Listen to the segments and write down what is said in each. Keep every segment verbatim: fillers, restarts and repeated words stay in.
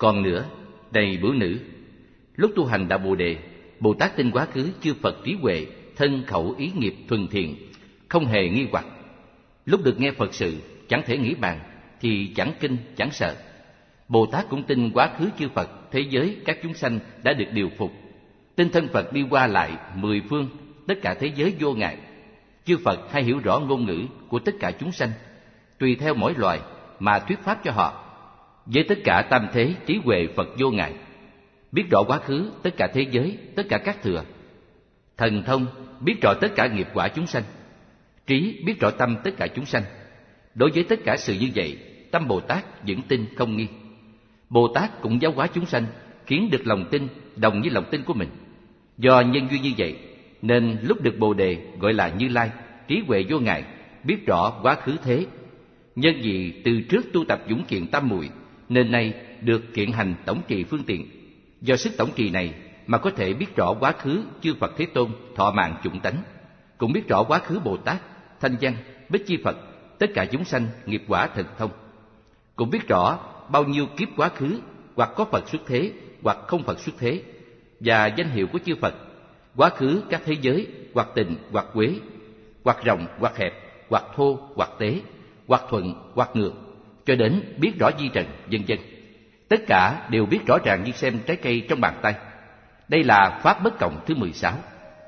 Còn nữa, này bửu nữ, lúc tu hành đạo Bồ Đề, Bồ Tát tin quá khứ chư Phật trí huệ, thân khẩu ý nghiệp thuần thiện, không hề nghi hoặc. Lúc được nghe Phật sự, chẳng thể nghĩ bàn, thì chẳng kinh, chẳng sợ. Bồ Tát cũng tin quá khứ chư Phật, thế giới, các chúng sanh đã được điều phục. Tin thân Phật đi qua lại mười phương, tất cả thế giới vô ngại. Chư Phật hay hiểu rõ ngôn ngữ của tất cả chúng sanh, tùy theo mỗi loài mà thuyết pháp cho họ. Với tất cả tam thế trí huệ Phật vô ngại, biết rõ quá khứ tất cả thế giới, tất cả các thừa. Thần thông biết rõ tất cả nghiệp quả chúng sanh. Trí biết rõ tâm tất cả chúng sanh. Đối với tất cả sự như vậy, tâm Bồ Tát vững tin không nghi. Bồ Tát cũng giáo hóa chúng sanh, khiến được lòng tin đồng với lòng tin của mình. Do nhân duyên như vậy, nên lúc được Bồ Đề gọi là Như Lai, trí huệ vô ngại, biết rõ quá khứ thế. Nhân vì từ trước tu tập dũng kiện tam muội, nên nay được kiện hành tổng trì phương tiện. Do sức tổng trì này mà có thể biết rõ quá khứ chư Phật Thế Tôn thọ mạng chủng tánh, cũng biết rõ quá khứ Bồ Tát, Thanh Văn, Bích Chi Phật, tất cả chúng sanh nghiệp quả thần thông, cũng biết rõ bao nhiêu kiếp quá khứ, hoặc có Phật xuất thế, hoặc không Phật xuất thế, và danh hiệu của chư Phật, quá khứ các thế giới, hoặc tình, hoặc quế, hoặc rộng, hoặc hẹp, hoặc thô, hoặc tế, hoặc thuận, hoặc ngược, cho đến biết rõ di trần, vân vân. Tất cả đều biết rõ ràng như xem trái cây trong bàn tay. Đây là pháp bất cộng thứ mười sáu.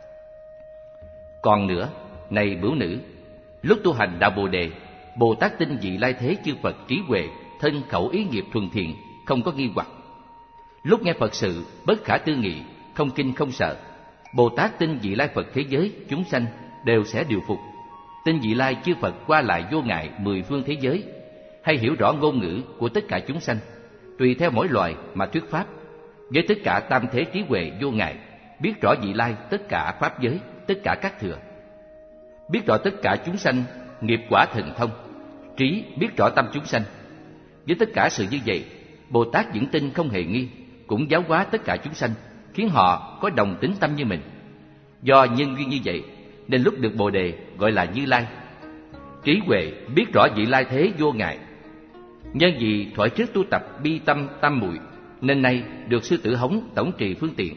Còn nữa, này bửu nữ, lúc tu hành đạo Bồ Đề, Bồ Tát tin vị lai thế chư Phật trí huệ, thân khẩu ý nghiệp thuần thiện, không có nghi hoặc. Lúc nghe Phật sự bất khả tư nghị, không kinh không sợ, Bồ Tát tin vị lai Phật thế giới chúng sanh đều sẽ điều phục. Tin vị lai chư Phật qua lại vô ngại mười phương thế giới, hay hiểu rõ ngôn ngữ của tất cả chúng sanh, tùy theo mỗi loài mà thuyết pháp. Với tất cả tam thế trí huệ vô ngại, biết rõ vị lai tất cả pháp giới, tất cả các thừa. Biết rõ tất cả chúng sanh nghiệp quả thần thông. Trí biết rõ tâm chúng sanh. Với tất cả sự như vậy, Bồ Tát vững tin không hề nghi, cũng giáo hóa tất cả chúng sanh, khiến họ có đồng tính tâm như mình. Do nhân duyên như vậy, nên lúc được Bồ Đề gọi là Như Lai. Trí huệ biết rõ vị lai thế vô ngại. Nhân vì thuở trước tu tập bi tâm tam muội, nên nay được sư tử Hống tổng trì phương tiện.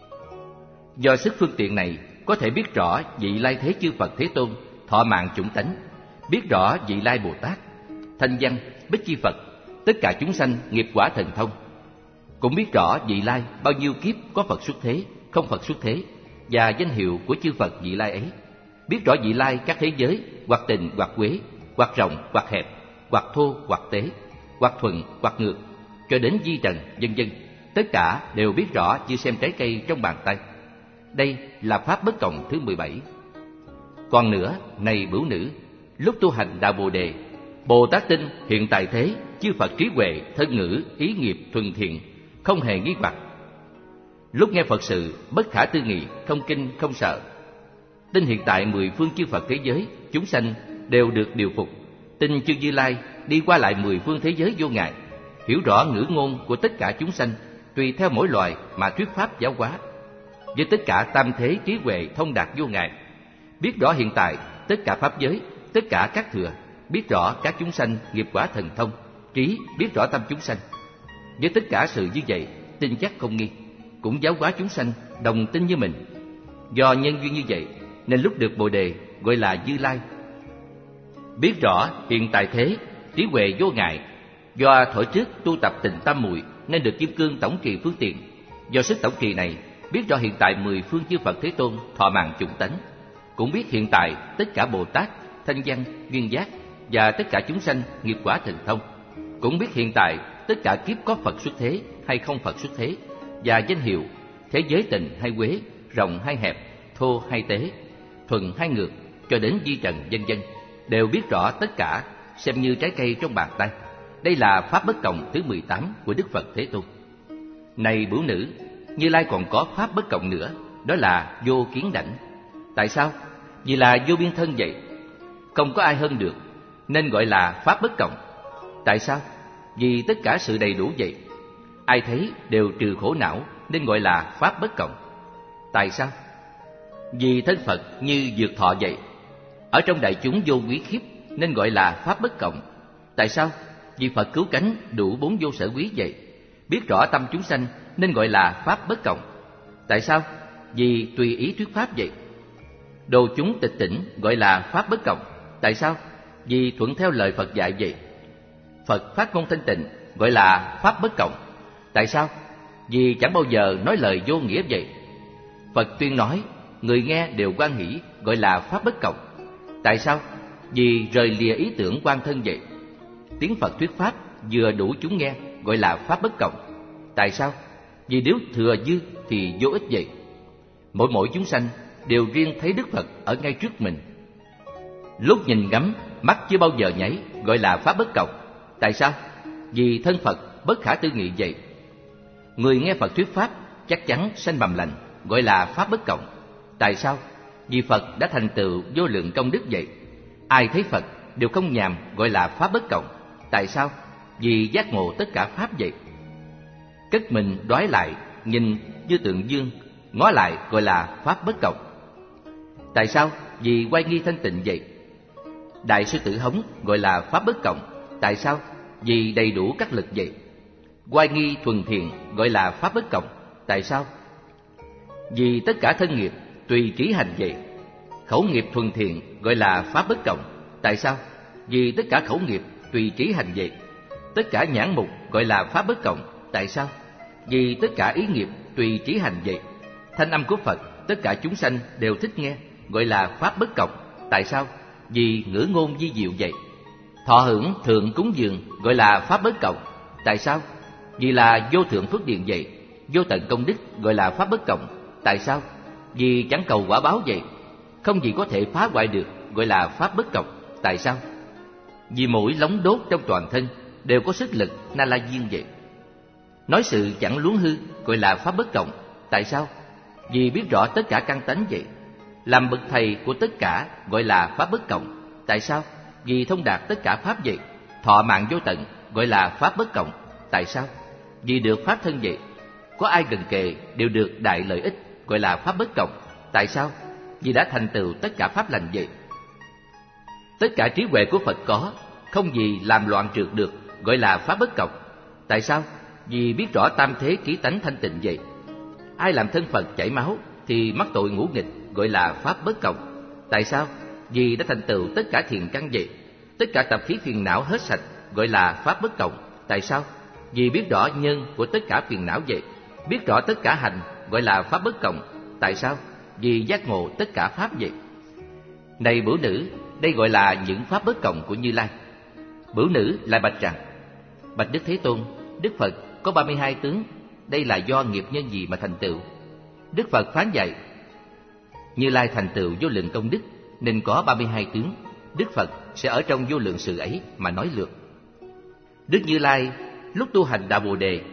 Do sức phương tiện này, có thể biết rõ vị lai thế chư Phật Thế Tôn thọ mạng chủng tánh, biết rõ vị lai Bồ Tát, Thanh Văn, Bích Chi Phật, tất cả chúng sanh nghiệp quả thần thông, cũng biết rõ vị lai bao nhiêu kiếp có Phật xuất thế, không Phật xuất thế, và danh hiệu của chư Phật vị lai ấy. Biết rõ vị lai các thế giới, hoặc tình, hoặc quế, hoặc rộng, hoặc hẹp, hoặc thô, hoặc tế, hoặc thuận, hoặc ngược, cho đến di trần, vân vân. Tất cả đều biết rõ như xem trái cây trong bàn tay. Đây là pháp bất cộng thứ mười bảy. Còn nữa, này bửu nữ, lúc tu hành đạo Bồ Đề, Bồ Tát tin hiện tại thế chư Phật trí huệ, thân ngữ, ý nghiệp thuần thiện, không hề nghi hoặc. Lúc nghe Phật sự bất khả tư nghị, không kinh không sợ. Tin hiện tại mười phương chư Phật thế giới chúng sanh đều được điều phục. Tin chư Như Lai đi qua lại mười phương thế giới vô ngại, hiểu rõ ngữ ngôn của tất cả chúng sanh, tùy theo mỗi loài mà thuyết pháp giáo hóa. Với tất cả tam thế trí huệ thông đạt vô ngại, biết rõ hiện tại tất cả pháp giới, tất cả các thừa, biết rõ các chúng sanh nghiệp quả thần thông. Trí biết rõ tâm chúng sanh. Với tất cả sự như vậy, tin chắc không nghi, cũng giáo hóa chúng sanh đồng tin như mình. Do nhân duyên như vậy, nên lúc được Bồ Đề gọi là Như Lai. Biết rõ hiện tại thế trí huệ vô ngại. Do thuở trước tu tập tịnh tam muội, nên được Kim Cương tổng trì phương tiện. Do sức tổng trì này, biết rõ hiện tại mười phương chư Phật Thế Tôn thọ mạng chủng tánh, cũng biết hiện tại tất cả Bồ Tát, Thanh Văn, Duyên Giác và tất cả chúng sanh nghiệp quả thần thông, cũng biết hiện tại tất cả kiếp có Phật xuất thế hay không Phật xuất thế, và danh hiệu thế giới tình hay quế, rộng hay hẹp, thô hay tế, thuần hay ngược, cho đến di trần vân vân, đều biết rõ tất cả, xem như trái cây trong bàn tay. Đây là pháp bất cộng thứ mười tám của Đức Phật Thế Tôn. Này bửu nữ, Như Lai còn có pháp bất cộng nữa, đó là vô kiến đảnh. Tại sao? Vì là vô biên thân vậy, không có ai hơn được, nên gọi là pháp bất cộng. Tại sao? Vì tất cả sự đầy đủ vậy, ai thấy đều trừ khổ não, nên gọi là pháp bất cộng. Tại sao? Vì thân Phật như dược thọ vậy, ở trong đại chúng vô quý khiếp, nên gọi là pháp bất cộng. Tại sao? Vì Phật cứu cánh đủ bốn vô sở quý vậy, biết rõ tâm chúng sanh nên gọi là pháp bất cộng. Tại sao? Vì tùy ý thuyết pháp vậy. Đồ chúng tịch tỉnh gọi là pháp bất cộng. Tại sao? Vì thuận theo lời Phật dạy vậy. Phật phát ngôn thanh tịnh gọi là pháp bất cộng. Tại sao? Vì chẳng bao giờ nói lời vô nghĩa vậy. Phật tuyên nói, người nghe đều hoan hỷ gọi là pháp bất cộng. Tại sao? Vì rời lìa ý tưởng quan thân vậy. Tiếng Phật thuyết pháp vừa đủ chúng nghe gọi là pháp bất cộng. Tại sao? Vì nếu thừa dư thì vô ích vậy. Mỗi mỗi chúng sanh đều riêng thấy Đức Phật ở ngay trước mình. Lúc nhìn ngắm, mắt chưa bao giờ nháy gọi là pháp bất cộng. Tại sao? Vì thân Phật bất khả tư nghị vậy. Người nghe Phật thuyết pháp chắc chắn sanh mầm lành gọi là pháp bất cộng. Tại sao? Vì Phật đã thành tựu vô lượng công đức vậy. Ai thấy Phật đều không nhàm gọi là pháp bất cộng. Tại sao? Vì giác ngộ tất cả pháp vậy. Cất mình đoái lại, nhìn như tượng dương, ngó lại gọi là pháp bất cộng. Tại sao? Vì oai nghi thanh tịnh vậy. Đại sư tử hống gọi là pháp bất cộng. Tại sao? Vì đầy đủ các lực vậy. Oai nghi thuần thiện gọi là pháp bất cộng. Tại sao? Vì tất cả thân nghiệp tùy trí hành vậy. Khẩu nghiệp thuần thiện gọi là pháp bất cộng. Tại sao? Vì tất cả khẩu nghiệp tùy trí hành vậy. Tất cả nhãn mục gọi là pháp bất cộng. Tại sao? Vì tất cả ý nghiệp tùy trí hành vậy. Thanh âm của Phật tất cả chúng sanh đều thích nghe gọi là pháp bất cộng. Tại sao? Vì ngữ ngôn vi diệu vậy. Thọ hưởng thượng cúng dường gọi là pháp bất cộng. Tại sao? Vì là vô thượng phước điền vậy. Vô tận công đức gọi là pháp bất cộng. Tại sao? Vì chẳng cầu quả báo vậy. Không gì có thể phá hoại được gọi là pháp bất cộng. Tại sao? Vì mỗi lóng đốt trong toàn thân đều có sức lực na la diên vậy. Nói sự chẳng luống hư gọi là pháp bất cộng. Tại sao? Vì biết rõ tất cả căn tánh vậy. Làm bậc thầy của tất cả gọi là pháp bất cộng. Tại sao? Vì thông đạt tất cả pháp vậy. Thọ mạng vô tận gọi là pháp bất cộng. Tại sao? Vì được pháp thân vậy. Có ai gần kề đều được đại lợi ích gọi là pháp bất cộng. Tại sao? Vì đã thành tựu tất cả pháp lành vậy. Tất cả trí huệ của Phật có, không gì làm loạn trượt được gọi là pháp bất cộng. Tại sao? Vì biết rõ tam thế trí tánh thanh tịnh vậy. Ai làm thân Phật chảy máu thì mắc tội ngũ nghịch gọi là pháp bất cộng. Tại sao? Vì đã thành tựu tất cả thiền căn vậy. Tất cả tập khí phiền não hết sạch gọi là pháp bất cộng. Tại sao? Vì biết rõ nhân của tất cả phiền não vậy. Biết rõ tất cả hành gọi là pháp bất cộng. Tại sao? Vì giác ngộ tất cả pháp vậy. Này bửu nữ, đây gọi là những pháp bất cộng của Như Lai. Bửu nữ lại bạch rằng: Bạch Đức Thế Tôn, Đức Phật có ba mươi hai tướng, đây là do nghiệp nhân gì mà thành tựu? Đức Phật phán dạy: Như Lai thành tựu vô lượng công đức nên có ba mươi hai tướng. Đức Phật sẽ ở trong vô lượng sự ấy mà nói lược. Đức Như Lai lúc tu hành Đạo Bồ Đề,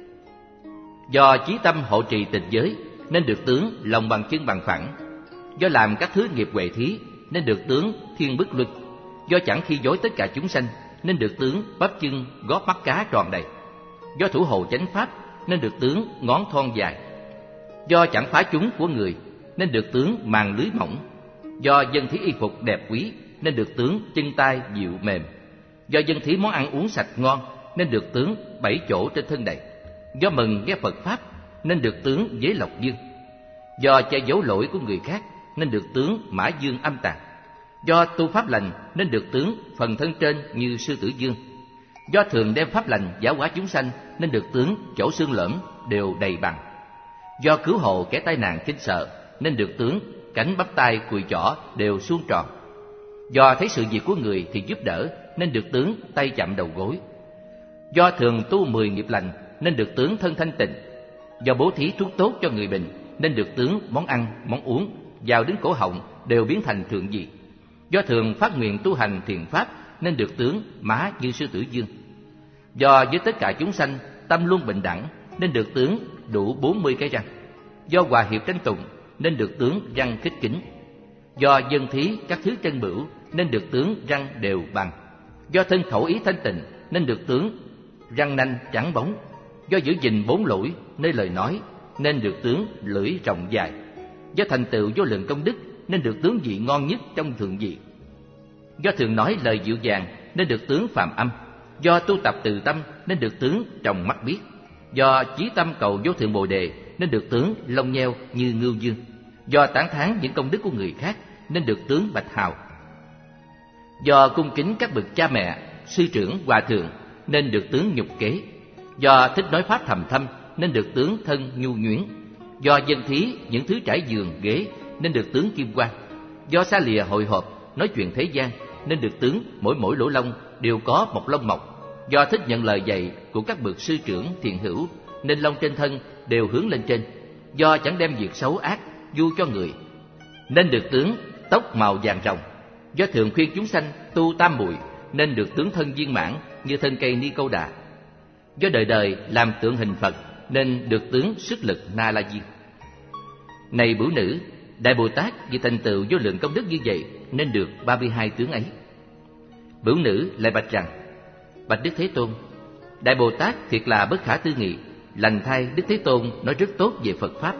do chí tâm hộ trì tịch giới nên được tướng lòng bằng chân bằng phẳng. Do làm các thứ nghiệp huệ thí nên được tướng thiên bức luân. Do chẳng khi dối tất cả chúng sanh nên được tướng bắp chân gót mắt cá tròn đầy. Do thủ hộ chánh pháp nên được tướng ngón thon dài. Do chẳng phá chúng của người nên được tướng màn lưới mỏng. Do dân thí y phục đẹp quý nên được tướng chân tay dịu mềm. Do dân thí món ăn uống sạch ngon nên được tướng bảy chỗ trên thân đầy. Do mừng nghe Phật pháp nên được tướng giới lộc dương. Do che giấu lỗi của người khác nên được tướng mã dương âm tàn. Do tu pháp lành nên được tướng phần thân trên như sư tử dương. Do thường đem pháp lành giáo hóa chúng sanh nên được tướng chỗ xương lởm đều đầy bằng. Do cứu hộ kẻ tai nạn kinh sợ nên được tướng cánh bắp tay cùi chỏ đều suông tròn. Do thấy sự việc của người thì giúp đỡ nên được tướng tay chạm đầu gối. Do thường tu mười nghiệp lành nên được tướng thân thanh tịnh. Do bố thí thuốc tốt cho người bệnh nên được tướng món ăn, món uống vào đến cổ họng đều biến thành thượng vị. Do thường phát nguyện tu hành thiền pháp nên được tướng má như sư tử dương. Do với tất cả chúng sanh tâm luôn bình đẳng nên được tướng đủ bốn mươi cái răng. Do hòa hiệp tranh tùng nên được tướng răng khích kính. Do dân thí các thứ chân bửu nên được tướng răng đều bằng. Do thân khẩu ý thanh tịnh nên được tướng răng nanh trắng bóng. Do giữ gìn bốn lỗi nơi lời nói nên được tướng lưỡi rộng dài. Do thành tựu vô lượng công đức nên được tướng vị ngon nhất trong thượng vị. Do thường nói lời dịu dàng nên được tướng phàm âm. Do tu tập từ tâm nên được tướng tròng mắt biết. Do chí tâm cầu vô thượng Bồ Đề nên được tướng lông nheo như ngưu dương. Do tán thán những công đức của người khác nên được tướng bạch hào. Do cung kính các bậc cha mẹ, sư trưởng, hòa thượng nên được tướng nhục kế. Do thích nói pháp thầm thâm nên được tướng thân nhu nhuyễn. Do dân thí những thứ trải giường ghế nên được tướng kim quan. Do xa lìa hội họp nói chuyện thế gian nên được tướng mỗi mỗi lỗ lông đều có một lông mọc. Do thích nhận lời dạy của các bậc sư trưởng thiện hữu nên lông trên thân đều hướng lên trên. Do chẳng đem việc xấu ác du cho người nên được tướng tóc màu vàng rồng. Do thường khuyên chúng sanh tu tam muội nên được tướng thân viên mãn như thân cây ni câu đà. Do đời đời làm tượng hình Phật nên được tướng sức lực Na La Diên. Này bửu nữ, Đại Bồ Tát vì thành tựu vô lượng công đức như vậy nên được ba mươi hai tướng ấy. Bửu nữ lại bạch rằng: Bạch Đức Thế Tôn, Đại Bồ Tát thiệt là bất khả tư nghị, lành thay Đức Thế Tôn nói rất tốt về Phật Pháp.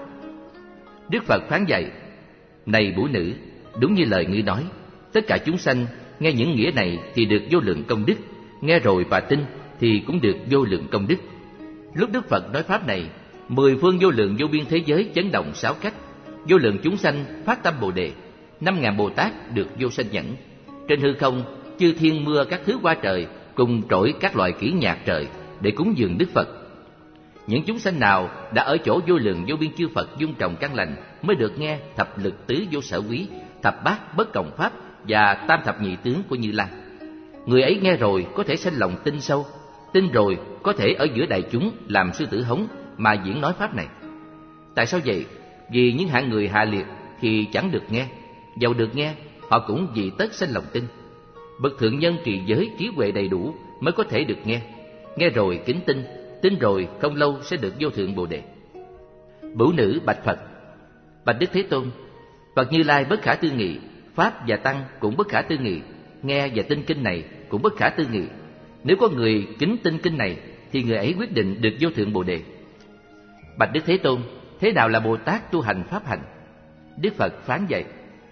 Đức Phật phán dạy: Này bửu nữ, đúng như lời ngươi nói, tất cả chúng sanh nghe những nghĩa này thì được vô lượng công đức, nghe rồi và tin thì cũng được vô lượng công đức. Lúc Đức Phật nói pháp này, mười phương vô lượng vô biên thế giới chấn động sáu cách, vô lượng chúng sanh phát tâm Bồ Đề, năm ngàn Bồ Tát được vô sanh nhẫn. Trên hư không, chư thiên mưa các thứ hoa trời cùng trỗi các loại kỹ nhạc trời để cúng dường Đức Phật. Những chúng sanh nào đã ở chỗ vô lượng vô biên chư Phật dung trồng căn lành mới được nghe thập lực tứ vô sở quý, thập bát bất cộng pháp và tam thập nhị tướng của Như Lai. Người ấy nghe rồi có thể sanh lòng tin sâu, tin rồi có thể ở giữa đại chúng làm sư tử hống mà diễn nói pháp này. Tại sao vậy? Vì những hạng người hạ liệt thì chẳng được nghe, dầu được nghe họ cũng vì tất sanh lòng tin. Bậc thượng nhân trì giới trí huệ đầy đủ mới có thể được nghe, nghe rồi kính tin, tin rồi không lâu sẽ được vô thượng Bồ Đề. Bửu nữ bạch Phật: Bạch Đức Thế Tôn, Phật Như Lai bất khả tư nghị, Pháp và Tăng cũng bất khả tư nghị, nghe và tin kinh này cũng bất khả tư nghị. Nếu có người kính tin kinh này thì người ấy quyết định được vô thượng Bồ Đề. Bạch Đức Thế Tôn, thế nào là Bồ Tát tu hành pháp hành? Đức Phật phán dạy: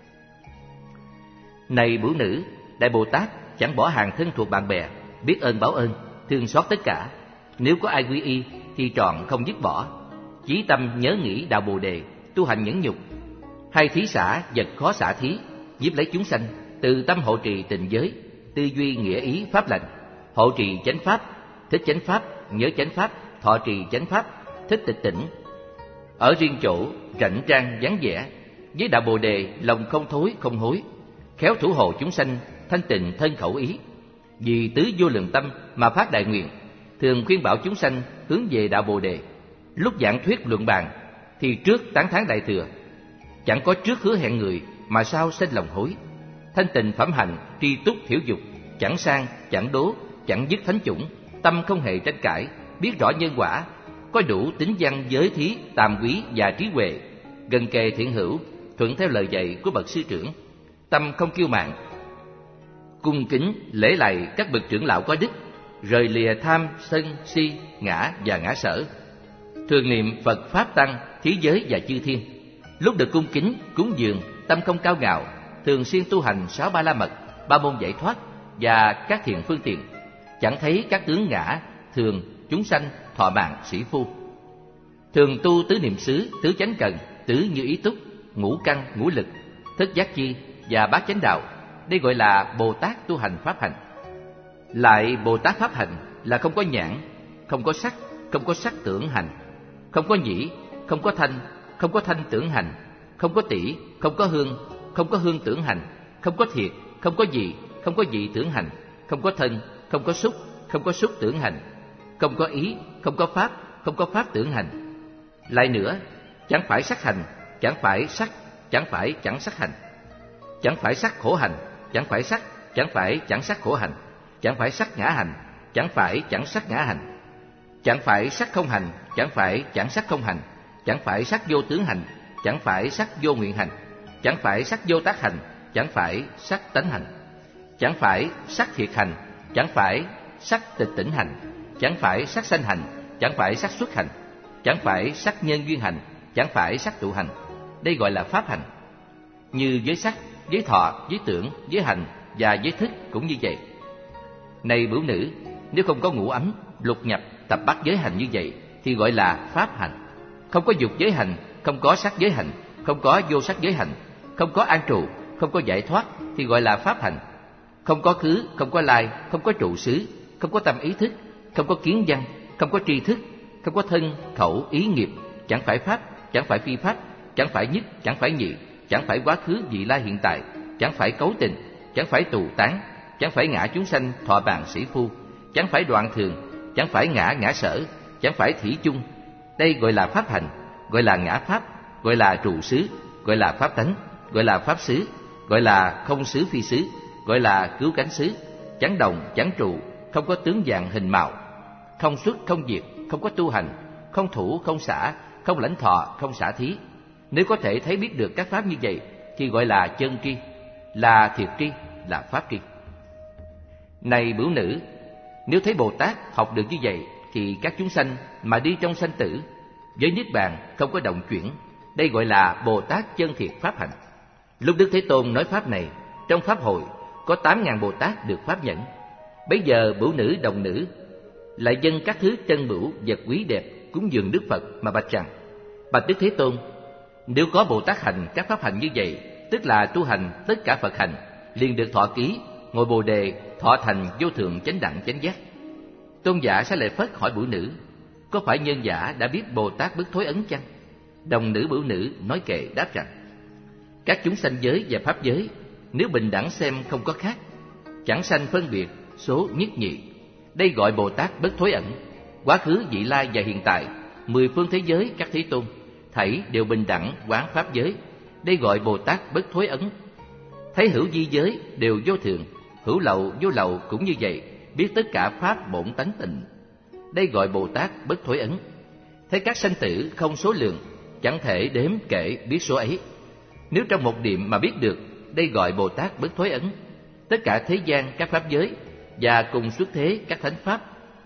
Này bửu nữ, Đại Bồ Tát chẳng bỏ hàng thân thuộc bạn bè, biết ơn báo ơn, thương xót tất cả. Nếu có ai quy y thì trọn không dứt bỏ. Chí tâm nhớ nghĩ đạo Bồ Đề, tu hành nhẫn nhục, hay thí xả vật khó xả thí, nhiếp lấy chúng sanh, từ tâm hộ trì tình giới, tư duy nghĩa ý pháp lành, hộ trì chánh pháp, thích chánh pháp, nhớ chánh pháp, thọ trì chánh pháp, thích tịch tỉnh. Ở riêng chỗ rảnh trang vắng vẻ, với đạo Bồ Đề lòng không thối không hối, khéo thủ hộ chúng sanh thanh tịnh thân khẩu ý. Vì tứ vô lượng tâm mà phát đại nguyện, thường khuyên bảo chúng sanh hướng về đạo Bồ Đề. Lúc giảng thuyết luận bàn thì trước tán thán đại thừa, chẳng có trước hứa hẹn người mà sao sinh lòng hối. Thanh tịnh phẩm hạnh tri túc thiểu dục, chẳng sang chẳng đố, chẳng dứt thánh chủng, tâm không hề tranh cãi, biết rõ nhân quả, có đủ tính văn giới thí tàm quý và trí huệ, gần kề thiện hữu, thuận theo lời dạy của bậc sư trưởng, tâm không kiêu mạn, cung kính lễ lạy các bậc trưởng lão có đức, rời lìa tham sân si ngã và ngã sở, thường niệm Phật pháp tăng thí giới và chư thiên. Lúc được cung kính cúng dường, tâm không cao ngạo, thường xuyên tu hành sáu ba la mật, ba môn giải thoát và các thiện phương tiện, chẳng thấy các tướng ngã thường chúng sanh thọ mạng sĩ phu. Thường tu tứ niệm xứ, tứ chánh cần, tứ như ý túc, ngũ căn ngũ lực, thất giác chi và bát chánh đạo. Đây gọi là Bồ Tát tu hành pháp hành. Lại Bồ Tát pháp hành là không có nhãn, không có sắc, không có sắc tưởng hành, không có nhĩ, không có thanh, không có thanh tưởng hành, không có tỷ, không có hương, không có hương tưởng hành, không có thiệt, không có dị, không có dị tưởng hành, không có thân, không có xúc, không có xúc tưởng hành, không có ý, không có pháp, không có pháp tưởng hành. Lại nữa, chẳng phải sắc hành, chẳng phải sắc, chẳng phải chẳng sắc hành, chẳng phải sắc khổ hành, chẳng phải sắc, chẳng phải chẳng sắc khổ hành, chẳng phải sắc ngã hành, chẳng phải chẳng sắc ngã hành, chẳng phải sắc không hành, chẳng phải chẳng sắc không hành, chẳng phải sắc vô tướng hành, chẳng phải sắc vô nguyện hành, chẳng phải sắc vô tác hành, chẳng phải sắc tánh hành, chẳng phải sắc thiệt hành, chẳng phải sắc tịch tỉnh hành, chẳng phải sắc sanh hành, chẳng phải sắc xuất hành, chẳng phải sắc nhân duyên hành, chẳng phải sắc tụ hành. Đây gọi là pháp hành. Như với sắc, với thọ, với tưởng, với hành và với thức cũng như vậy. Này bửu nữ, nếu không có ngũ ấm, lục nhập, tập bát giới hành như vậy thì gọi là pháp hành. Không có dục giới hành, không có sắc giới hành, không có vô sắc giới hành, không có an trụ, không có giải thoát thì gọi là pháp hành. Không có khứ, không có lai, không có trụ xứ, không có tâm ý thức, không có kiến văn, không có tri thức, không có thân, khẩu, ý nghiệp, chẳng phải pháp, chẳng phải phi pháp, chẳng phải nhất, chẳng phải nhị, chẳng phải quá khứ, vị lai, hiện tại, chẳng phải cấu tình, chẳng phải tù tán, chẳng phải ngã chúng sanh, thọ bàn sĩ phu, chẳng phải đoạn thường, chẳng phải ngã ngã sở, chẳng phải thủy chung. Đây gọi là pháp hành, gọi là ngã pháp, gọi là trụ xứ, gọi là pháp tánh, gọi là pháp xứ, gọi là không xứ phi xứ, gọi là cứu cánh xứ, chẳng đồng, chẳng trụ, không có tướng dạng hình màu, không xuất, không diệt, không có tu hành, không thủ, không xả, không lãnh thọ, không xả thí. Nếu có thể thấy biết được các pháp như vậy thì gọi là chân tri, là thiệt tri, là pháp tri. Này bửu nữ, nếu thấy Bồ Tát học được như vậy thì các chúng sanh mà đi trong sanh tử với niết bàn không có động chuyển, đây gọi là Bồ Tát chân thiệt pháp hành. Lúc Đức Thế Tôn nói pháp này, trong pháp hội có tám ngàn Bồ Tát được pháp nhẫn. Bấy giờ bửu nữ đồng nữ lại dâng các thứ chân bửu vật quý đẹp cúng dường Đức Phật mà bạch rằng: bạch Đức Thế Tôn, nếu có Bồ Tát hành các pháp hành như vậy, tức là tu hành tất cả Phật hành, liền được thọ ký, ngồi Bồ đề, thọ thành vô thượng chánh đẳng chánh giác. Tôn giả sẽ lại phất hỏi bửu nữ: có phải nhân giả đã biết Bồ Tát bất thối ấn chăng? Đồng nữ bửu nữ nói kệ đáp rằng: các chúng sanh giới và pháp giới nếu bình đẳng xem không có khác, chẳng sanh phân biệt số nhất nhị, đây gọi Bồ Tát bất thối ẩn. Quá khứ, vị lai và hiện tại, mười phương thế giới các thế tôn, thảy đều bình đẳng quán pháp giới, đây gọi Bồ Tát bất thối ẩn. Thấy hữu vi giới đều vô thường, hữu lậu vô lậu cũng như vậy, biết tất cả pháp bổn tánh tịnh, đây gọi Bồ Tát bất thối ẩn. Thấy các sanh tử không số lượng, chẳng thể đếm kể biết số ấy, nếu trong một niệm mà biết được, đây gọi Bồ Tát bất thối ẩn. Tất cả thế gian các pháp giới và cùng xuất thế các thánh pháp,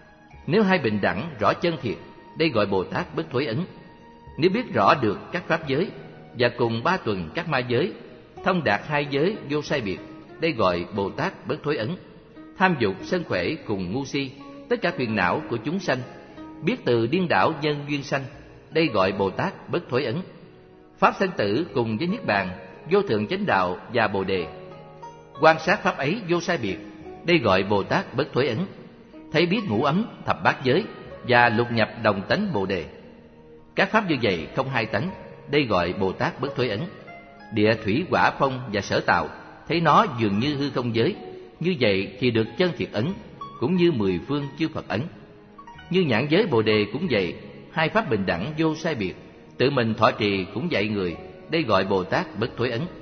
nếu hai bình đẳng rõ chân thiệt, đây gọi Bồ Tát bất thối ẩn. Nếu biết rõ được các pháp giới và cùng ba tuần các ma giới, thông đạt hai giới vô sai biệt, đây gọi Bồ Tát bất thối ẩn. Tham dục sân khỏe cùng ngu si, tất cả phiền não của chúng sanh, biết từ điên đảo nhân duyên sanh, đây gọi Bồ Tát bất thối ẩn. Pháp sanh tử cùng với niết bàn, vô thượng chánh đạo và bồ đề, quan sát pháp ấy vô sai biệt, đây gọi Bồ Tát bất thối ẩn. Thấy biết ngũ ấm thập bát giới và lục nhập đồng tánh bồ đề, các pháp như vậy không hai tánh, đây gọi Bồ Tát bất thối ẩn. Địa thủy hỏa phong và sở tạo, thấy nó dường như hư không giới, như vậy thì được chân thiệt ấn, cũng như mười phương chư Phật ấn. Như nhãn giới bồ đề cũng vậy, hai pháp bình đẳng vô sai biệt, tự mình thọ trì cũng dạy người, đây gọi Bồ Tát bất thối ấn.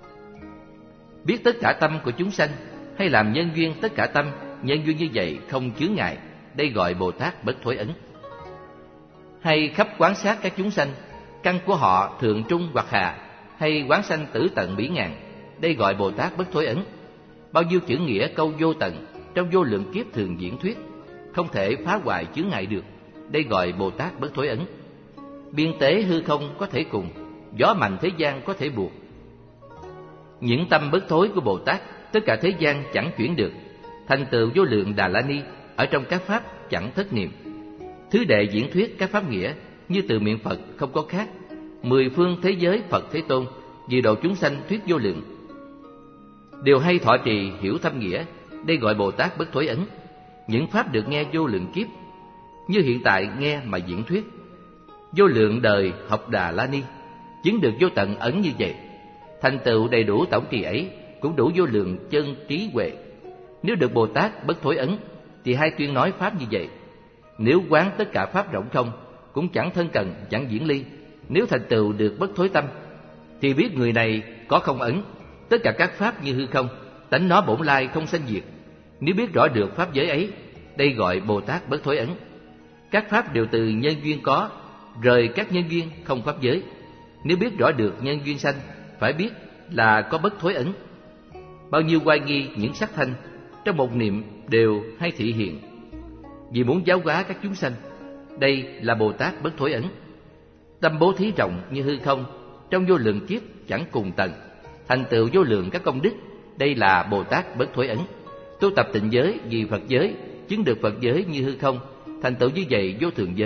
Biết tất cả tâm của chúng sanh, hay làm nhân duyên tất cả tâm, nhân duyên như vậy không chướng ngại, đây gọi Bồ Tát bất thối ấn. Hay khắp quán sát các chúng sanh, căn của họ thượng trung hoặc hạ, hay quán sanh tử tận bỉ ngàn, đây gọi Bồ Tát bất thối ấn. Bao nhiêu chữ nghĩa câu vô tận, trong vô lượng kiếp thường diễn thuyết, không thể phá hoại chướng ngại được, đây gọi Bồ Tát bất thối ấn. Biên tế hư không có thể cùng, gió mạnh thế gian có thể buộc. Những tâm bất thối của Bồ Tát, tất cả thế gian chẳng chuyển được, thành tựu vô lượng Đà La Ni, ở trong các pháp chẳng thất niệm. Thứ đệ diễn thuyết các pháp nghĩa, như từ miệng Phật không có khác. Mười phương thế giới Phật Thế Tôn, vì độ chúng sanh thuyết vô lượng, đều hay thọ trì hiểu thâm nghĩa, đây gọi Bồ Tát bất thối ấn. Những pháp được nghe vô lượng kiếp, như hiện tại nghe mà diễn thuyết. Vô lượng đời học Đà La Ni, chứng được vô tận ấn như vậy, thành tựu đầy đủ tổng trì ấy, cũng đủ vô lượng chân trí huệ. Nếu được Bồ Tát bất thối ấn, thì hai tuyên nói pháp như vậy. Nếu quán tất cả pháp rộng không, cũng chẳng thân cần, chẳng diễn ly. Nếu thành tựu được bất thối tâm, thì biết người này có không ấn, tất cả các pháp như hư không, tánh nó bổn lai không sanh diệt. Nếu biết rõ được pháp giới ấy, đây gọi Bồ Tát bất thối ấn. Các pháp đều từ nhân duyên có, rời các nhân duyên không pháp giới. Nếu biết rõ được nhân duyên sanh, phải biết là có bất thối ấn. Bao nhiêu oai nghi những sắc thanh, trong một niệm đều hay thị hiện, vì muốn giáo hóa các chúng sanh, đây là Bồ Tát bất thối ấn. Tâm bố thí rộng như hư không, trong vô lượng kiếp chẳng cùng tận, thành tựu vô lượng các công đức, đây là Bồ Tát bất thối ấn. Tu tập tịnh giới vì Phật giới, chứng được Phật giới như hư không, thành tựu như vậy vô thường giới,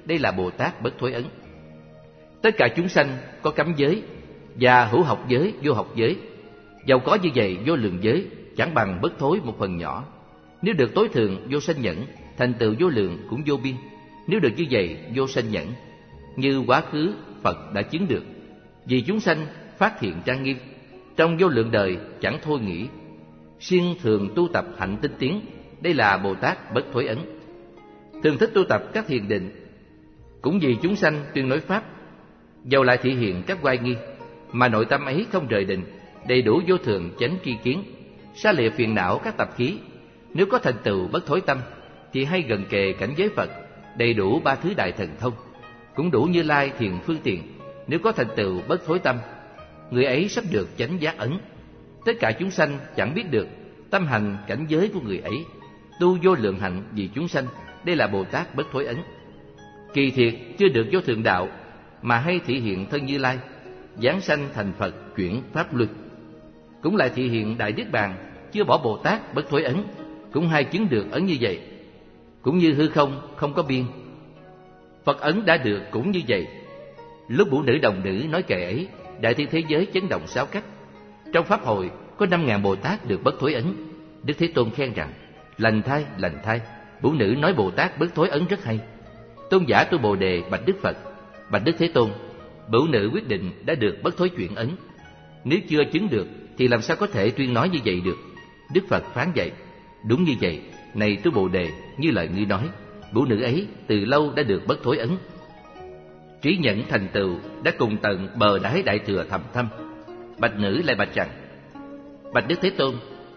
đây là Bồ Tát Bất Thối Ấn. Tất cả chúng sanh có cấm giới và hữu học giới, vô học giới. Dầu có như vậy, vô lượng giới chẳng bằng bất thối một phần nhỏ. Nếu được tối thượng vô sanh nhẫn, thành tựu vô lượng cũng vô biên. Nếu được như vậy, vô sanh nhẫn, như quá khứ Phật đã chứng được. Vì chúng sanh phát thiện trang nghiêm, trong vô lượng đời chẳng thôi nghĩ, siêng thường tu tập hạnh tinh tiến, đây là Bồ Tát Bất Thối Ấn. Thường thích tu tập các thiền định, cũng vì chúng sanh tuyên nói pháp, dầu lại thị hiện các oai nghi, mà nội tâm ấy không rời định, đầy đủ vô thường chánh tri kiến, xa lìa phiền não các tập khí. Nếu có thành tựu bất thối tâm, thì hay gần kề cảnh giới Phật, đầy đủ ba thứ đại thần thông, cũng đủ Như Lai thiền phương tiện. Nếu có thành tựu bất thối tâm, người ấy sắp được chánh giác ấn. Tất cả chúng sanh chẳng biết được tâm hành cảnh giới của người ấy, tu vô lượng hạnh vì chúng sanh, đây là Bồ Tát Bất Thối Ấn. Kỳ thiệt chưa được vô thượng đạo, mà hay thị hiện thân Như Lai, giáng sanh thành Phật chuyển pháp luân. Cũng lại thị hiện đại niết bàn, chưa bỏ Bồ Tát Bất Thối Ấn, cũng hay chứng được ấn như vậy. Cũng như hư không không có biên, Phật ấn đã được cũng như vậy. Lúc Vũ Nữ Đồng Nữ nói kệ ấy, đại thiên thế giới chấn động sáu cách. Trong pháp hội có năm ngàn Bồ Tát được Bất Thối Ấn. Đức Thế Tôn khen rằng: lành thay, lành thay, Vũ Nữ nói Bồ Tát Bất Thối Ấn rất hay. Tôn giả tu Bồ Đề bạch Đức Phật: bạch Đức Thế Tôn, Vũ Nữ quyết định đã được bất thối chuyển ấn. Nếu chưa chứng được thì làm sao có thể tuyên nói như vậy được? Đức Phật phán dạy: đúng như vậy, này tu Bồ Đề, như lời ngươi nói, Vũ Nữ ấy từ lâu đã được bất thối ấn. Trí nhẫn thành tựu đã cùng tận bờ đáy đại thừa thầm thâm. Bạch nữ lại bạch rằng: bạch Đức Thế Tôn,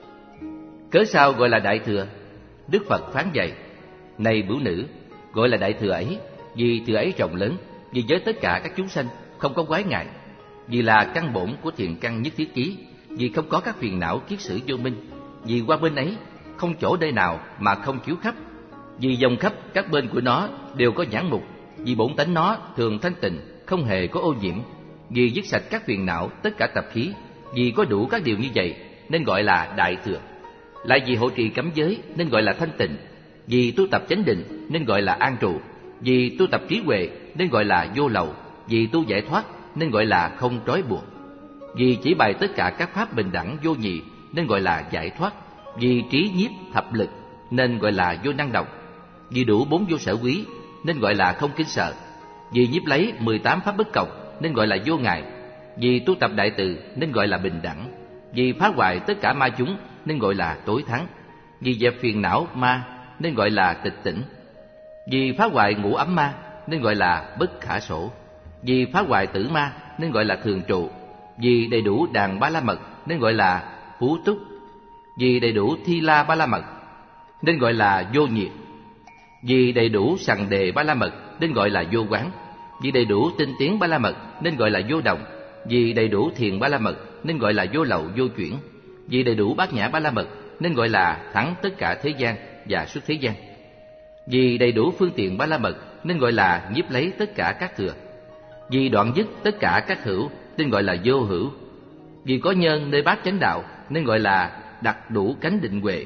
cớ sao gọi là đại thừa? Đức Phật phán dạy: này Vũ Nữ, gọi là đại thừa ấy vì thừa ấy rộng lớn, vì với tất cả các chúng sanh không có quái ngại, vì là căn bổn của thiện căn nhất thiết chí, vì không có các phiền não kiết sử vô minh, vì qua bên ấy không chỗ nơi nào mà không chiếu khắp, vì dòng khắp các bên của nó đều có nhãn mục, vì bổn tánh nó thường thanh tịnh, không hề có ô nhiễm, vì dứt sạch các phiền não tất cả tập khí, vì có đủ các điều như vậy nên gọi là đại thừa. Lại vì hộ trì cấm giới nên gọi là thanh tịnh, vì tu tập chánh định nên gọi là an trụ, vì tu tập trí huệ nên gọi là vô lậu, vì tu giải thoát nên gọi là không trói buộc, vì chỉ bày tất cả các pháp bình đẳng vô nhị nên gọi là giải thoát, vì trí nhiếp thập lực nên gọi là vô năng động, vì đủ bốn vô sở quý nên gọi là không kinh sợ, vì nhiếp lấy mười tám pháp bất cộng nên gọi là vô ngại, vì tu tập đại từ nên gọi là bình đẳng, vì phá hoại tất cả ma chúng nên gọi là tối thắng, vì dẹp phiền não ma nên gọi là tịch tỉnh, vì phá hoại ngũ ấm ma nên gọi là bất khả sổ, vì phá hoại tử ma nên gọi là thường trụ, vì đầy đủ đàn ba la mật nên gọi là phú túc, vì đầy đủ thi la ba la mật nên gọi là vô nhiệt, vì đầy đủ sằng đề ba la mật nên gọi là vô quán, vì đầy đủ tinh tiến ba la mật nên gọi là vô động, vì đầy đủ thiền ba la mật nên gọi là vô lậu vô chuyển, vì đầy đủ bát nhã ba la mật nên gọi là thắng tất cả thế gian và xuất thế gian, vì đầy đủ phương tiện ba la mật nên gọi là nhiếp lấy tất cả các thừa, vì đoạn dứt tất cả các hữu nên gọi là vô hữu, vì có nhân nơi bát chánh đạo nên gọi là đặt đủ cánh định huệ,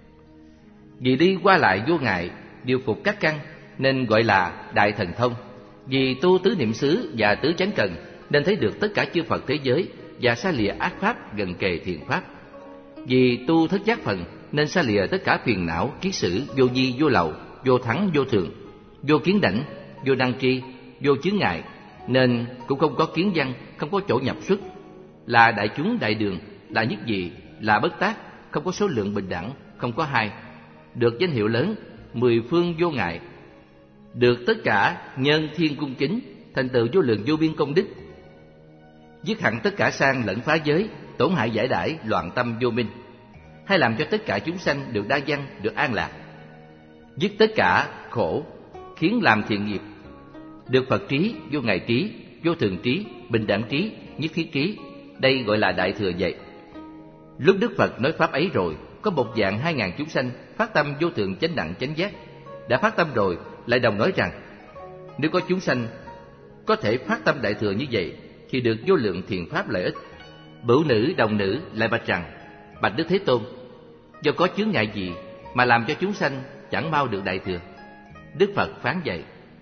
vì đi qua lại vô ngại điều phục các căn nên gọi là đại thần thông, vì tu tứ niệm xứ và tứ chánh cần nên thấy được tất cả chư Phật thế giới và xa lìa ác pháp gần kề thiện pháp, vì tu thất giác phần nên xa lìa tất cả phiền não kiết sử vô vi vô lậu vô thắng vô thường, vô kiến đảnh vô năng tri vô chướng ngại, nên cũng không có kiến văn, không có chỗ nhập xuất, là đại chúng đại đường, là nhất dị, là bất tác, không có số lượng bình đẳng, không có hai, được danh hiệu lớn, mười phương vô ngại, được tất cả nhân thiên cung kính, thành tựu vô lượng vô biên công đức, dứt hẳn tất cả sang lẫn phá giới, tổn hại giải đãi, loạn tâm vô minh, hay làm cho tất cả chúng sanh được đa văn, được an lạc, dứt tất cả khổ, khiến làm thiện nghiệp, được Phật trí, vô ngại trí, vô thường trí, bình đẳng trí, nhất thiết trí, đây gọi là đại thừa vậy. Lúc Đức Phật nói pháp ấy rồi, có một vạn hai ngàn chúng sanh phát tâm vô thượng chánh đẳng chánh giác. Đã phát tâm rồi, lại đồng nói rằng nếu có chúng sanh có thể phát tâm đại thừa như vậy thì được vô lượng thiện pháp lợi ích. Bửu nữ đồng nữ lại bạch rằng: bạch Đức Thế Tôn, do có chướng ngại gì mà làm cho chúng sanh chẳng mau được đại thừa? Đức Phật phán dạy: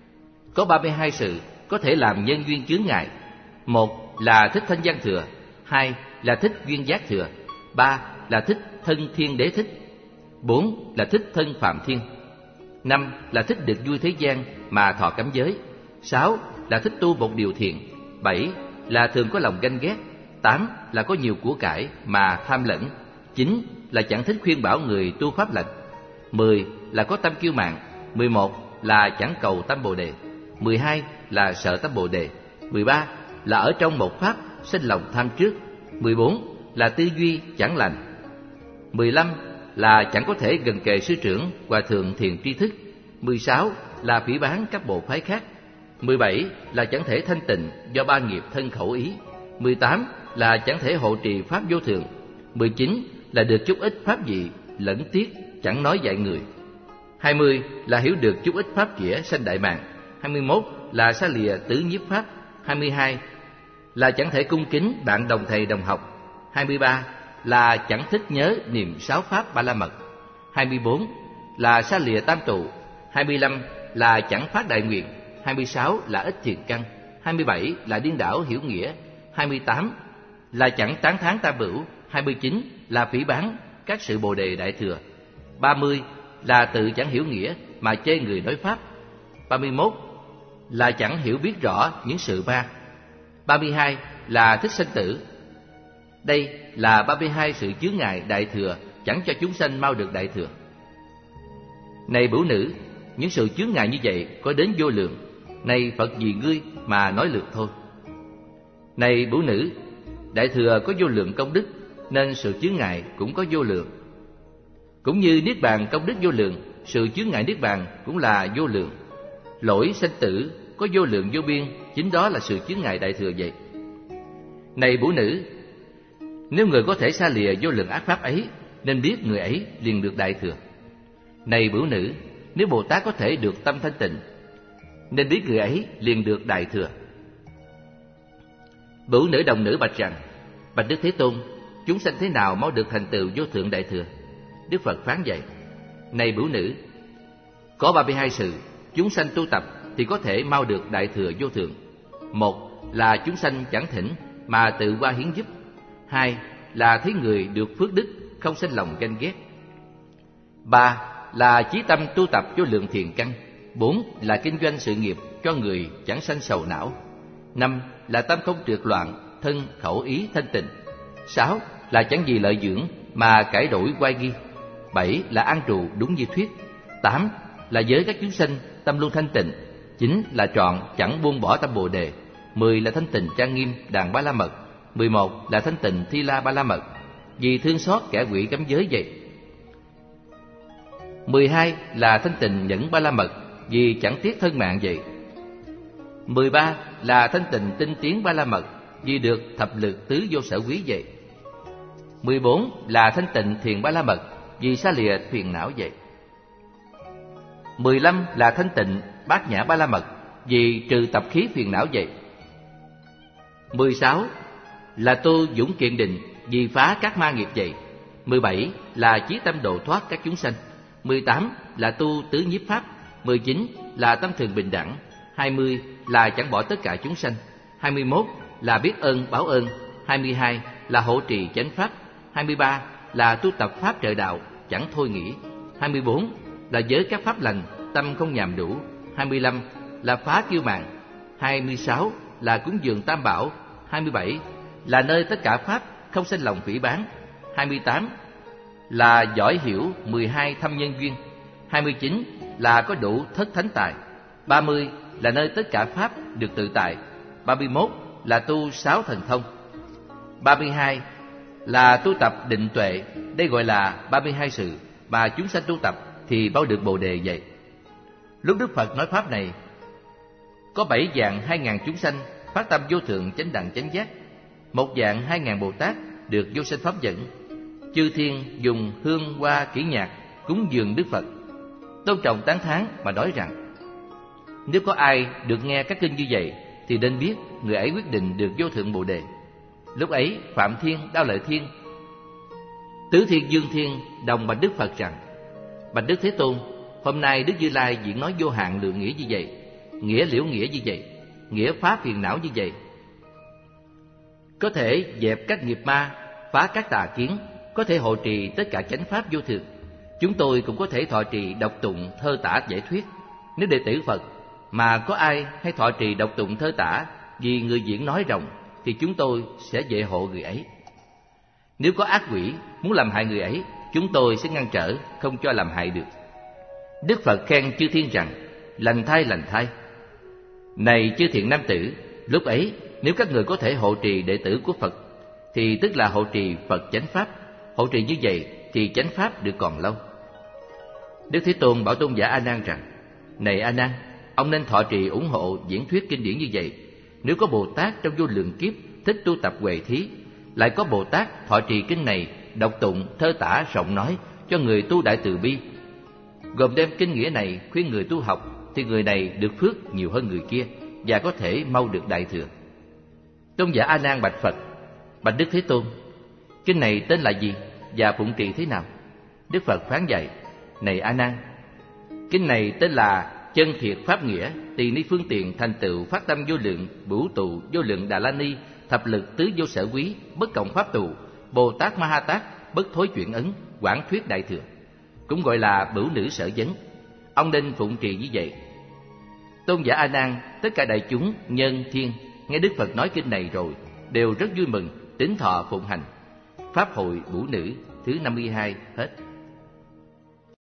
Có ba mươi hai sự có thể làm nhân duyên chướng ngại. Một là thích thanh văn thừa, hai là thích duyên giác thừa, ba là thích thân thiên đế thích, bốn là thích thân phạm thiên, năm là thích được vui thế gian mà thọ cấm giới, sáu là thích tu một điều thiện, bảy là thường có lòng ganh ghét, tám là có nhiều của cải mà tham lẫn, chín là chẳng thích khuyên bảo người tu pháp lành, mười là có tâm kiêu mạn, mười một là chẳng cầu tâm Bồ đề, mười hai là sợ tâm Bồ đề, mười ba là ở trong một pháp sinh lòng tham trước, mười bốn là tư duy chẳng lành, mười lăm là chẳng có thể gần kề sư trưởng Hòa thượng thiền tri thức, mười sáu là phỉ báng các bộ phái khác, mười bảy là chẳng thể thanh tịnh do ba nghiệp thân khẩu ý, mười tám là chẳng thể hộ trì pháp vô thường, mười chín là được chút ít pháp vị lẫn tiếc chẳng nói dạy người, hai mươi là hiểu được chút ít pháp nghĩa sanh đại mạng, hai mươi mốt là xa lìa tứ nhiếp pháp, hai mươi hai là chẳng thể cung kính bạn đồng thầy đồng học, hai mươi ba là chẳng thích nhớ niệm sáu pháp ba la mật, hai mươi bốn là xa lìa tam tụ, hai mươi lăm là chẳng phát đại nguyện, hai mươi sáu là ít thiền căn, hai mươi bảy là điên đảo hiểu nghĩa, hai mươi tám là chẳng tán thán tam bửu, hai mươi chín là phỉ báng các sự Bồ đề đại thừa, ba mươi là tự chẳng hiểu nghĩa mà chê người nói pháp, ba mươi mốt là chẳng hiểu biết rõ những sự ba, ba mươi hai là thích sanh tử. Đây là ba mươi hai sự chướng ngại đại thừa chẳng cho chúng sanh mau được đại thừa. Này bửu nữ, những sự chướng ngại như vậy có đến vô lượng, này Phật vì ngươi mà nói lượt thôi. Này bửu nữ, đại thừa có vô lượng công đức, nên sự chướng ngại cũng có vô lượng. Cũng như niết bàn công đức vô lượng, sự chướng ngại niết bàn cũng là vô lượng. Lỗi sanh tử có vô lượng vô biên, chính đó là sự chướng ngại đại thừa vậy. Này bửu nữ, nếu người có thể xa lìa vô lượng ác pháp ấy, nên biết người ấy liền được đại thừa. Này bửu nữ, nếu Bồ Tát có thể được tâm thanh tịnh, nên biết người ấy liền được đại thừa. Bửu nữ đồng nữ bạch rằng: Bạch Đức Thế Tôn, chúng sanh thế nào mau được thành tựu vô thượng đại thừa? Đức Phật phán dạy: Này bửu nữ, có ba mươi hai sự chúng sanh tu tập thì có thể mau được đại thừa vô thượng. Một là chúng sanh chẳng thỉnh mà tự qua hiến giúp. Hai là thấy người được phước đức không sinh lòng ganh ghét. Ba là chí tâm tu tập vô lượng thiền căn. Bốn là kinh doanh sự nghiệp cho người chẳng sanh sầu não. Năm là tâm không trượt loạn, thân khẩu ý thanh tịnh. Sáu là chẳng gì lợi dưỡng mà cải đổi oai nghi. Bảy là an trụ đúng như thuyết. Tám là giới các chúng sanh tâm luôn thanh tịnh. Chín là trọn chẳng buông bỏ tâm Bồ đề. Mười là thanh tịnh trang nghiêm đàn ba la mật. Mười một là thanh tịnh thi la ba la mật, vì thương xót kẻ quỷ cấm giới vậy. Mười hai là thanh tịnh nhẫn ba la mật, vì chẳng tiếc thân mạng vậy. Mười ba là thanh tịnh tinh tiến ba la mật, vì được thập lực tứ vô sở quý vậy. Mười bốn là thanh tịnh thiền ba la mật, vì xa lìa phiền não vậy. Mười lăm là thanh tịnh bát nhã ba la mật, vì trừ tập khí phiền não vậy. Mười sáu là tu dũng kiện định, vì phá các ma nghiệp vậy. Mười bảy là chí tâm độ thoát các chúng sanh. Mười tám là tu tứ nhiếp pháp. Mười chín là tâm thường bình đẳng. Hai mươi là chẳng bỏ tất cả chúng sanh. Hai mươi mốt là biết ơn báo ơn. Hai mươi hai là hộ trì chánh pháp. Hai mươi ba là tu tập pháp trợ đạo chẳng thôi nghỉ. Hai mươi bốn là giới các pháp lành, tâm không nhàm đủ. Hai mươi lăm là phá kiêu mạn. Hai mươi sáu là cúng dường tam bảo. Hai mươi bảy là nơi tất cả pháp không sinh lòng phỉ báng. Hai mươi tám là giỏi hiểu mười hai thâm nhân duyên. Hai mươi chín là có đủ thất thánh tài. Ba mươi là nơi tất cả pháp được tự tại. Ba mươi mốt là tu sáu thần thông. Ba mươi hai là tu tập định tuệ. Đây gọi là ba mươi hai sự mà chúng sanh tu tập thì bao được Bồ đề vậy. Lúc Đức Phật nói pháp này, có bảy dạng hai ngàn chúng sanh phát tâm vô thượng chánh đẳng chánh giác. Một dạng hai ngàn Bồ Tát được vô sanh pháp dẫn. Chư thiên dùng hương hoa kỹ nhạc cúng dường Đức Phật, tôn trọng tán thán mà nói rằng: nếu có ai được nghe các kinh như vậy thì nên biết người ấy quyết định được vô thượng Bồ đề. Lúc ấy Phạm Thiên, Đao Lợi Thiên, Tứ Thiên, Dương Thiên đồng bạch Đức Phật rằng: Bạch Đức Thế Tôn, hôm nay Đức Như Lai diễn nói vô hạn lượng nghĩa như vậy, nghĩa liễu nghĩa như vậy, nghĩa phá phiền não như vậy. Có thể dẹp các nghiệp ma, phá các tà kiến, có thể hộ trì tất cả chánh pháp vô thường. Chúng tôi cũng có thể thọ trì đọc tụng thơ tả giải thuyết. Nếu đệ tử Phật mà có ai hay thọ trì đọc tụng thơ tả vì người diễn nói ròng, thì chúng tôi sẽ vệ hộ người ấy. Nếu có ác quỷ muốn làm hại người ấy, chúng tôi sẽ ngăn trở, không cho làm hại được. Đức Phật khen chư thiên rằng: lành thay, lành thay. Này chư thiện nam tử, lúc ấy nếu các người có thể hộ trì đệ tử của Phật, thì tức là hộ trì Phật chánh pháp. Hộ trì như vậy thì chánh pháp được còn lâu. Đức Thế Tôn bảo tôn giả A Nan rằng: này A Nan, ông nên thọ trì ủng hộ diễn thuyết kinh điển như vậy. Nếu có Bồ Tát trong vô lượng kiếp thích tu tập huệ thí, lại có Bồ Tát thọ trì kinh này, đọc tụng thơ tả rộng nói cho người tu đại từ bi, gồm đem kinh nghĩa này khuyên người tu học, thì người này được phước nhiều hơn người kia và có thể mau được đại thừa. Tôn giả A Nan bạch Phật: bạch Đức Thế Tôn, kinh này tên là gì và phụng trì thế nào? Đức Phật phán dạy: này A Nan, kinh này tên là Chân Thiệt Pháp Nghĩa, tỳ ni phương tiện thành tựu phát tâm vô lượng vũ trụ vô lượng Đà La Ni, thập lực tứ vô sở quý, bất cộng pháp tụ, Bồ Tát Ma Ha Tát, bất thối chuyển ấn, quảng thuyết đại thừa, cũng gọi là bửu nữ sở vấn. Ông nên phụng trì như vậy. Tôn giả A Nan, tất cả đại chúng nhân thiên nghe Đức Phật nói kinh này rồi đều rất vui mừng, tín thọ phụng hành. Pháp hội bửu nữ thứ năm mươi hai hết.